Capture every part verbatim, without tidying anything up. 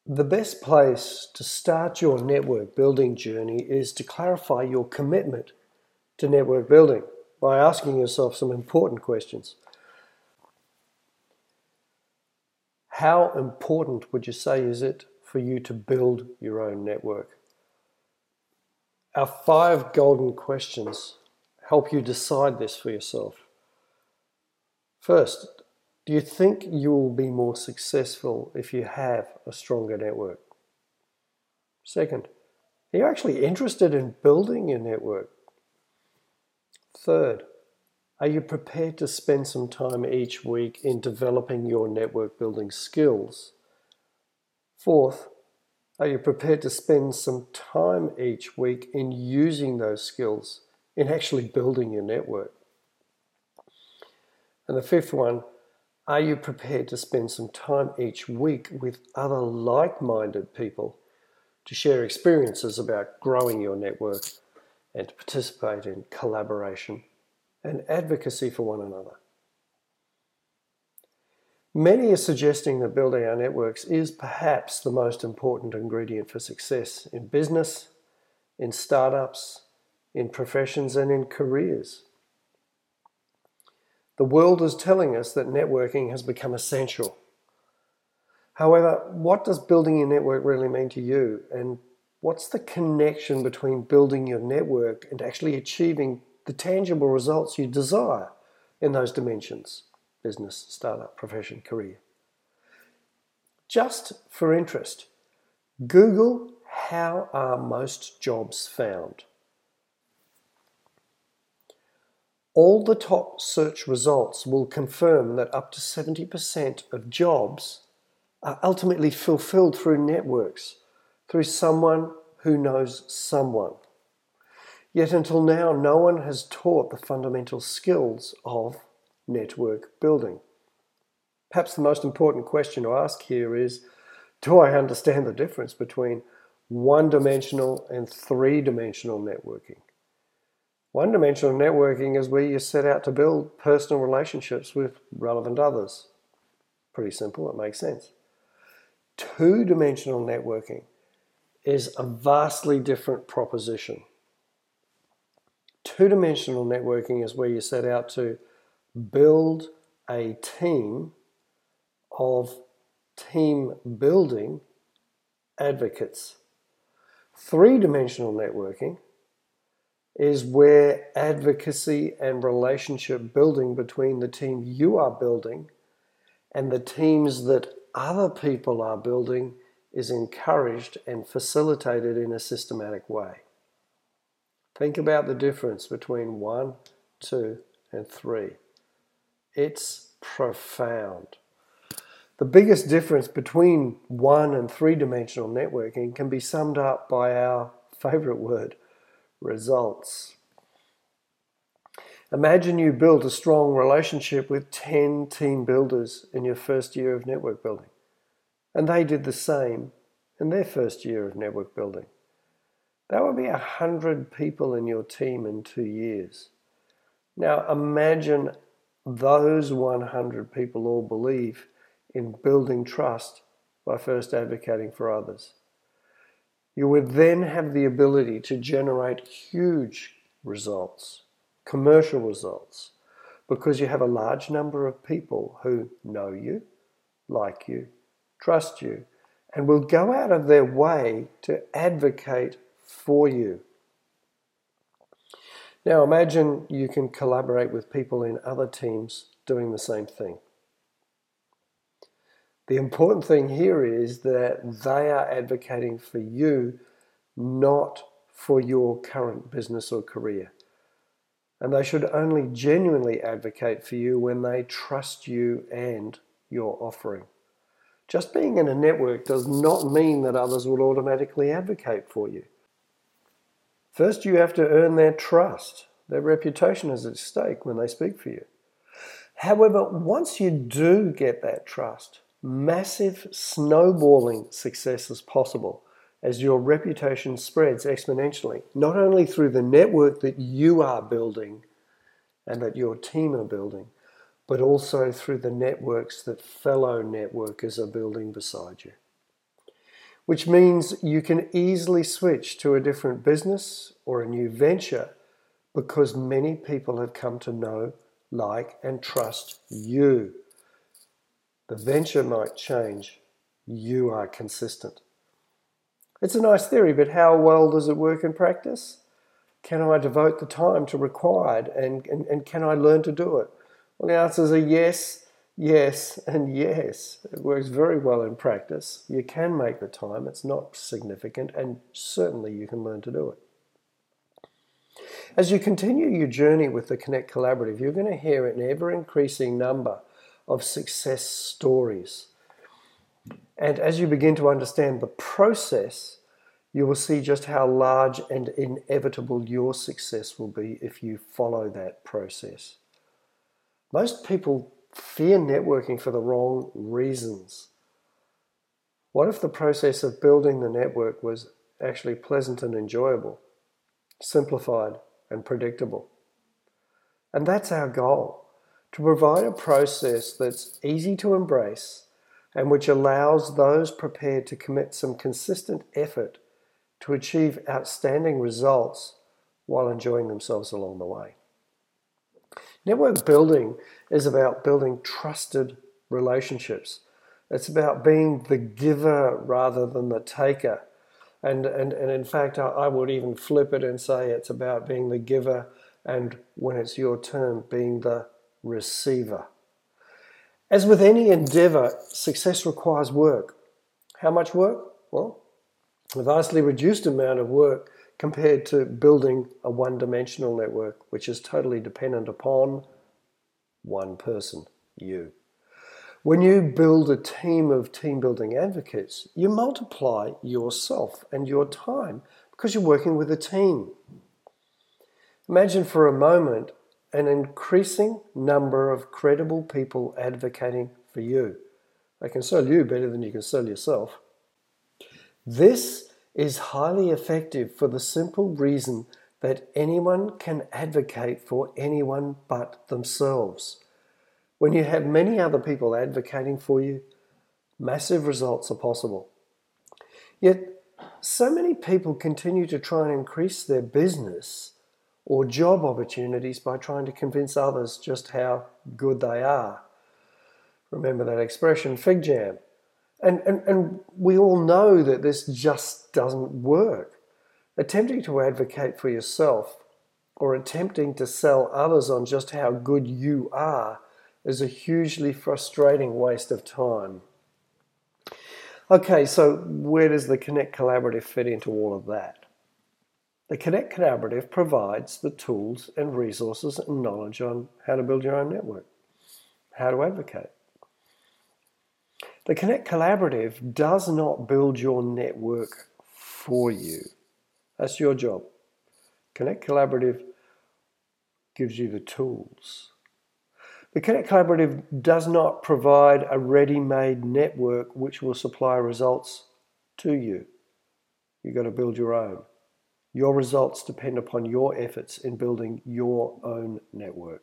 The best place to start your network building journey is to clarify your commitment to network building by asking yourself some important questions. How important would you say is it for you to build your own network? Our five golden questions help you decide this for yourself. First, do you think you will be more successful if you have a stronger network? Second, are you actually interested in building your network? Third, are you prepared to spend some time each week in developing your network building skills? Fourth, are you prepared to spend some time each week in using those skills, in actually building your network? And the fifth one, are you prepared to spend some time each week with other like-minded people to share experiences about growing your network and to participate in collaboration and advocacy for one another? Many are suggesting that building our networks is perhaps the most important ingredient for success in business, in startups, in professions, and in careers. The world is telling us that networking has become essential. However, what does building your network really mean to you? And what's the connection between building your network and actually achieving the tangible results you desire in those dimensions? Business, startup, profession, career. Just for interest, Google how are most jobs found? All the top search results will confirm that up to seventy percent of jobs are ultimately fulfilled through networks, through someone who knows someone. Yet until now, no one has taught the fundamental skills of network building. Perhaps the most important question to ask here is, do I understand the difference between one-dimensional and three-dimensional networking? One-dimensional networking is where you set out to build personal relationships with relevant others. Pretty simple, it makes sense. Two-dimensional networking is a vastly different proposition. Two-dimensional networking is where you set out to build a team of team building advocates. Three-dimensional networking is where advocacy and relationship building between the team you are building and the teams that other people are building is encouraged and facilitated in a systematic way. Think about the difference between one, two, and three. It's profound. The biggest difference between one and three-dimensional networking can be summed up by our favorite word, results. Imagine you built a strong relationship with ten team builders in your first year of network building, and they did the same in their first year of network building. That would be a hundred people in your team in two years. Now imagine those one hundred people all believe in building trust by first advocating for others. You would then have the ability to generate huge results, commercial results, because you have a large number of people who know you, like you, trust you, and will go out of their way to advocate for you. Now imagine you can collaborate with people in other teams doing the same thing. The important thing here is that they are advocating for you, not for your current business or career. And they should only genuinely advocate for you when they trust you and your offering. Just being in a network does not mean that others will automatically advocate for you. First, you have to earn their trust. Their reputation is at stake when they speak for you. However, once you do get that trust, massive snowballing success is possible as your reputation spreads exponentially, not only through the network that you are building and that your team are building, but also through the networks that fellow networkers are building beside you. which means you can easily switch to a different business or a new venture because many people have come to know, like, and trust you. The venture might change. You are consistent. It's a nice theory, but how well does it work in practice? Can I devote the time to required and, and, and can I learn to do it? Well, the answers are yes, yes, and yes. It works very well in practice. You can make the time. It's not significant, and certainly you can learn to do it. As you continue your journey with the Connect Collaborative, you're going to hear an ever-increasing number of success stories. And as you begin to understand the process, you will see just how large and inevitable your success will be if you follow that process. Most people fear networking for the wrong reasons. What if the process of building the network was actually pleasant and enjoyable, simplified and predictable? And that's our goal, to provide a process that's easy to embrace and which allows those prepared to commit some consistent effort to achieve outstanding results while enjoying themselves along the way. Network building is about building trusted relationships. It's about being the giver rather than the taker. And, and, and in fact, I, I would even flip it and say it's about being the giver and when it's your turn, being the receiver. As with any endeavor, success requires work. How much work? Well, a vastly reduced amount of work compared to building a one-dimensional network, which is totally dependent upon one person, you. When you build a team of team-building advocates, you multiply yourself and your time because you're working with a team. Imagine for a moment an increasing number of credible people advocating for you. They can sell you better than you can sell yourself. This is highly effective for the simple reason that anyone can advocate for anyone but themselves. When you have many other people advocating for you, massive results are possible. Yet, so many people continue to try and increase their business or job opportunities by trying to convince others just how good they are. Remember that expression, fig jam. And, and, and we all know that this just doesn't work. Attempting to advocate for yourself or attempting to sell others on just how good you are is a hugely frustrating waste of time. Okay, so where does the Connect Collaborative fit into all of that? The Connect Collaborative provides the tools and resources and knowledge on how to build your own network, how to advocate. The Connect Collaborative does not build your network for you. That's your job. Connect Collaborative gives you the tools. The Connect Collaborative does not provide a ready-made network which will supply results to you. You've got to build your own. Your results depend upon your efforts in building your own network.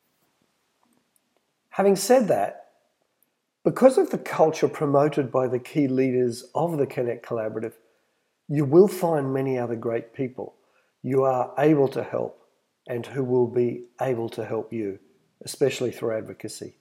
Having said that, because of the culture promoted by the key leaders of the Connect Collaborative, you will find many other great people you are able to help and who will be able to help you, especially through advocacy.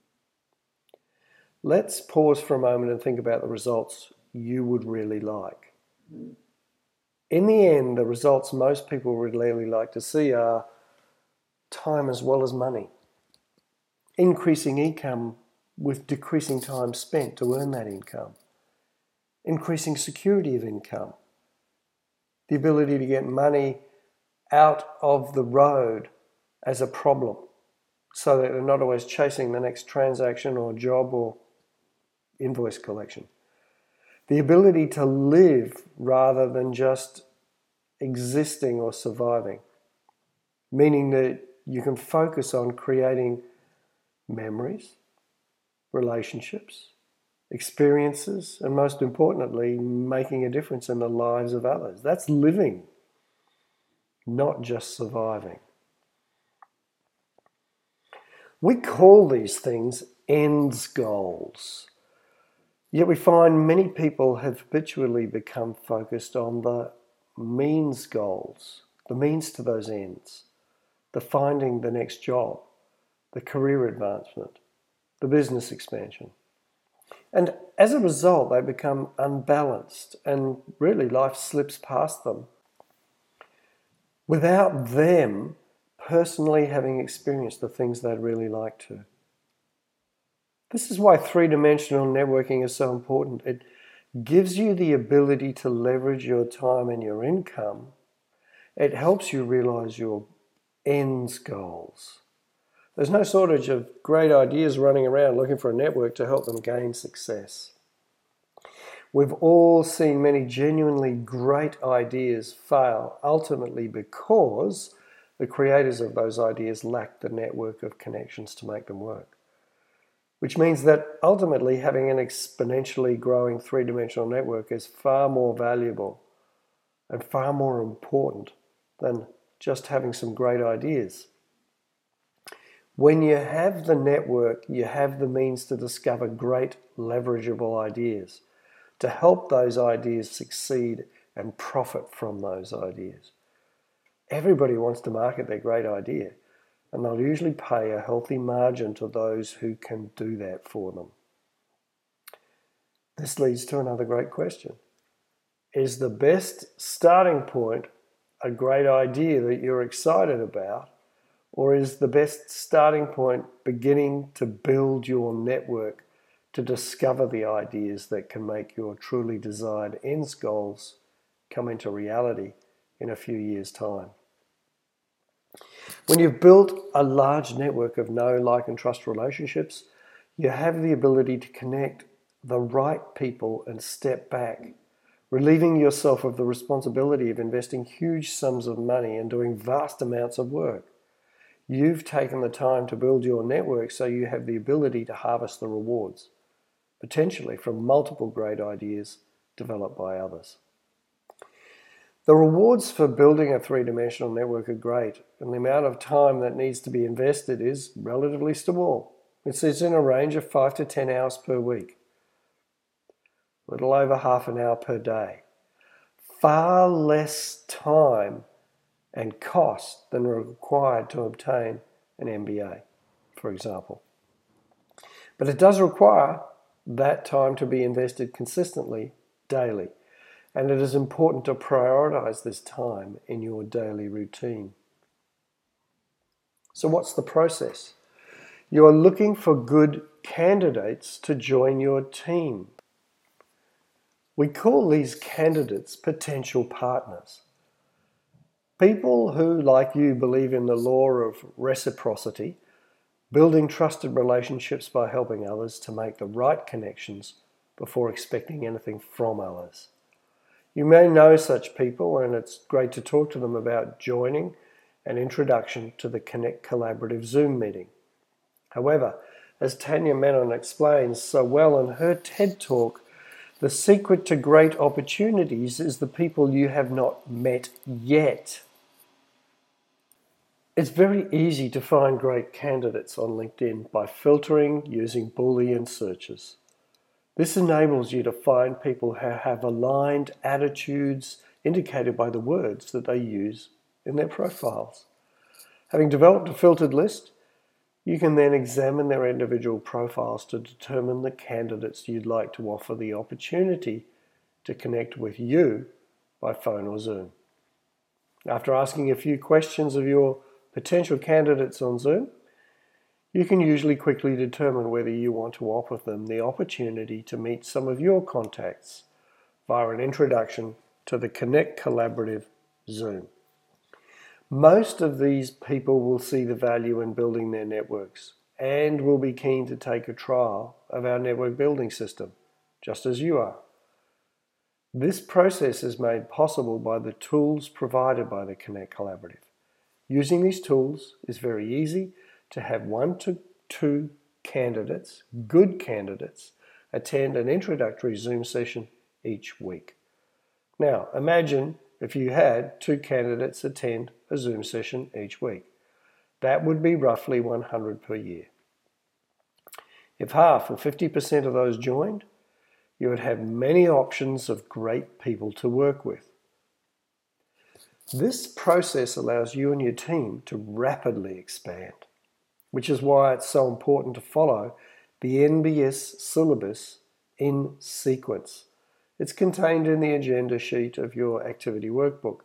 Let's pause for a moment and think about the results you would really like. In the end, the results most people would really like to see are time as well as money, increasing income with decreasing time spent to earn that income, increasing security of income, the ability to get money out of the road as a problem so that they're not always chasing the next transaction or job or invoice collection. The ability to live rather than just existing or surviving, meaning that you can focus on creating memories, relationships, experiences, and most importantly, making a difference in the lives of others. That's living, not just surviving. We call these things ends goals. Yet we find many people have habitually become focused on the means goals, the means to those ends, the finding the next job, the career advancement, the business expansion. And as a result, they become unbalanced and really life slips past them without them personally having experienced the things they'd really like to. This is why three-dimensional networking is so important. It gives you the ability to leverage your time and your income. It helps you realize your ends goals. There's no shortage of great ideas running around looking for a network to help them gain success. We've all seen many genuinely great ideas fail, ultimately because the creators of those ideas lack the network of connections to make them work. Which means that ultimately having an exponentially growing three-dimensional network is far more valuable and far more important than just having some great ideas. When you have the network, you have the means to discover great leverageable ideas, to help those ideas succeed and profit from those ideas. Everybody wants to market their great idea, and they'll usually pay a healthy margin to those who can do that for them. This leads to another great question. Is the best starting point a great idea that you're excited about, or is the best starting point beginning to build your network to discover the ideas that can make your truly desired ends goals come into reality in a few years' time? When you've built a large network of know, like, and trust relationships, you have the ability to connect the right people and step back, relieving yourself of the responsibility of investing huge sums of money and doing vast amounts of work. You've taken the time to build your network so you have the ability to harvest the rewards, potentially from multiple great ideas developed by others. The rewards for building a three-dimensional network are great, and the amount of time that needs to be invested is relatively small. It sits in a range of five to ten hours per week, a little over half an hour per day. Far less time and cost than required to obtain an M B A, for example. But it does require that time to be invested consistently, daily. And it is important to prioritize this time in your daily routine. So what's the process? You are looking for good candidates to join your team. We call these candidates potential partners. People who, like you, believe in the law of reciprocity, building trusted relationships by helping others to make the right connections before expecting anything from others. You may know such people, and it's great to talk to them about joining an introduction to the Connect Collaborative Zoom meeting. However, as Tanya Menon explains so well in her TED Talk, the secret to great opportunities is the people you have not met yet. It's very easy to find great candidates on LinkedIn by filtering using Boolean searches. This enables you to find people who have aligned attitudes indicated by the words that they use in their profiles. Having developed a filtered list, you can then examine their individual profiles to determine the candidates you'd like to offer the opportunity to connect with you by phone or Zoom. After asking a few questions of your potential candidates on Zoom, you can usually quickly determine whether you want to offer them the opportunity to meet some of your contacts via an introduction to the Connect Collaborative Zoom. Most of these people will see the value in building their networks and will be keen to take a trial of our network building system, just as you are. This process is made possible by the tools provided by the Connect Collaborative. Using these tools is very easy to have one to two candidates, good candidates, attend an introductory Zoom session each week. Now, imagine if you had two candidates attend a Zoom session each week. That would be roughly one hundred per year. If half or fifty percent of those joined, You would have many options of great people to work with. This process allows you and your team to rapidly expand, which is why it's so important to follow the N B S syllabus in sequence. It's contained in the agenda sheet of your activity workbook.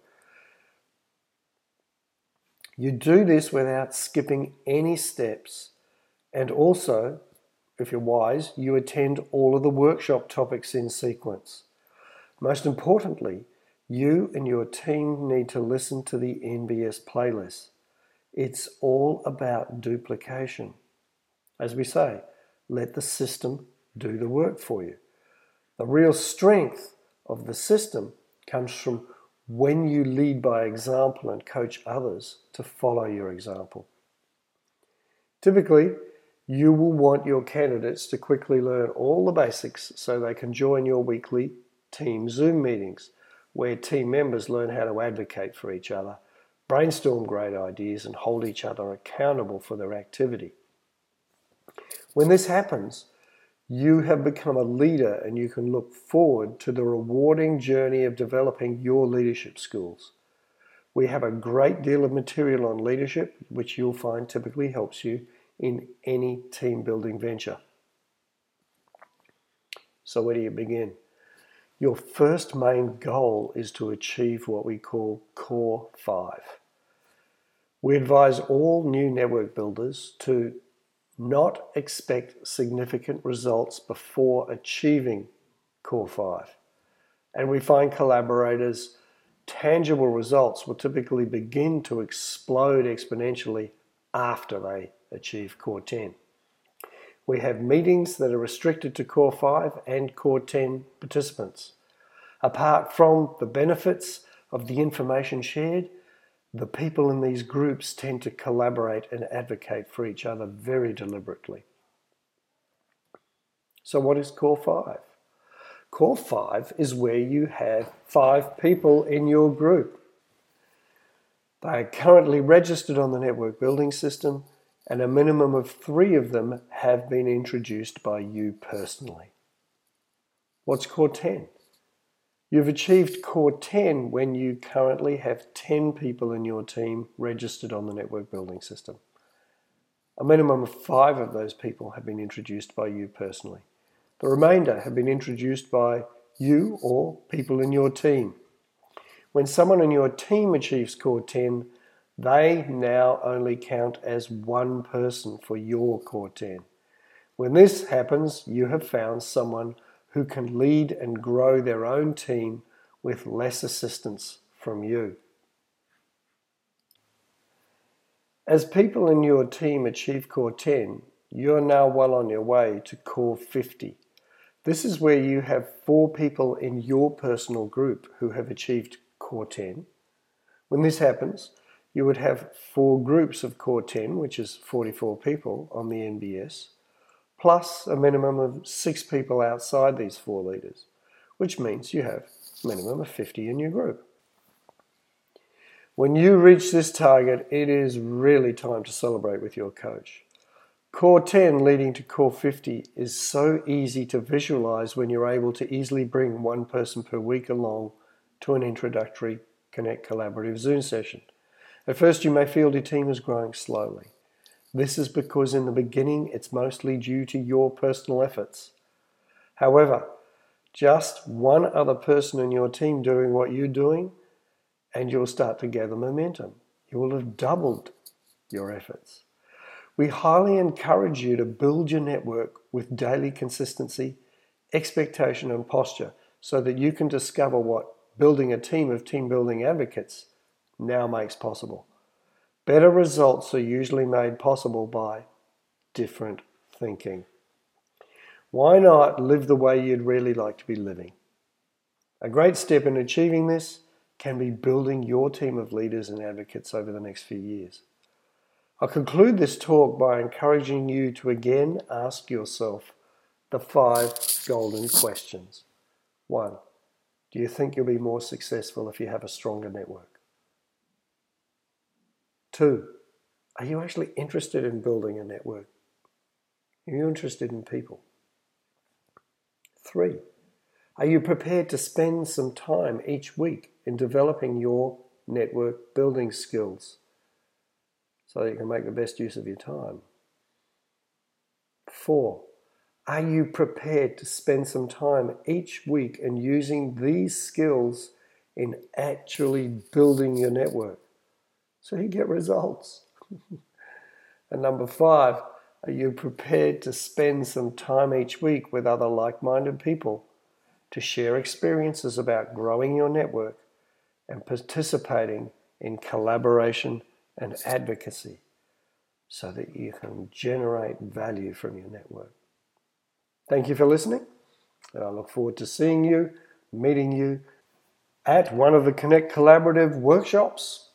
You do this without skipping any steps, and also, if you're wise, you attend all of the workshop topics in sequence. Most importantly, you and your team need to listen to the N B S playlist. It's all about duplication. As we say, let the system do the work for you. The real strength of the system comes from when you lead by example and coach others to follow your example. Typically, you will want your candidates to quickly learn all the basics so they can join your weekly team Zoom meetings, where team members learn how to advocate for each other, brainstorm great ideas, and hold each other accountable for their activity. When this happens, you have become a leader and you can look forward to the rewarding journey of developing your leadership skills. We have a great deal of material on leadership, which you'll find typically helps you in any team building venture. So where do you begin? Your first main goal is to achieve what we call Core five. We advise all new network builders to not expect significant results before achieving Core five. And we find collaborators' tangible results will typically begin to explode exponentially after they achieve Core ten. We have meetings that are restricted to Core five and Core ten participants. Apart from the benefits of the information shared, the people in these groups tend to collaborate and advocate for each other very deliberately. So what is Core five? Core five is where you have five people in your group. They are currently registered on the network building system, and a minimum of three of them have been introduced by you personally. What's Core ten? You've achieved Core ten when you currently have ten people in your team registered on the network building system. A minimum of five of those people have been introduced by you personally. The remainder have been introduced by you or people in your team. When someone in your team achieves Core ten, they now only count as one person for your Core ten. When this happens, you have found someone who can lead and grow their own team with less assistance from you. As people in your team achieve Core ten, you are now well on your way to Core fifty. This is where you have four people in your personal group who have achieved Core ten. When this happens, you would have four groups of Core ten, which is forty-four people on the N B S, plus a minimum of six people outside these four leaders, which means you have a minimum of fifty in your group. When you reach this target, it is really time to celebrate with your coach. Core ten leading to Core fifty is so easy to visualize when you're able to easily bring one person per week along to an introductory Connect Collaborative Zoom session. At first, you may feel your team is growing slowly. This is because in the beginning, it's mostly due to your personal efforts. However, just one other person in your team doing what you're doing, and you'll start to gather momentum. You will have doubled your efforts. We highly encourage you to build your network with daily consistency, expectation, and posture so that you can discover what building a team of team building advocates now makes possible. Better results are usually made possible by different thinking. Why not live the way you'd really like to be living? A great step in achieving this can be building your team of leaders and advocates over the next few years. I'll conclude this talk by encouraging you to again ask yourself the five golden questions. One, do you think you'll be more successful if you have a stronger network? Two, are you actually interested in building a network? Are you interested in people? Three, Are you prepared to spend some time each week in developing your network building skills so that you can make the best use of your time? Four, are you prepared to spend some time each week in using these skills in actually building your network so you get results? And number five, are you prepared to spend some time each week with other like-minded people to share experiences about growing your network and participating in collaboration and advocacy so that you can generate value from your network? Thank you for listening, and I look forward to seeing you, meeting you at one of the Connect Collaborative workshops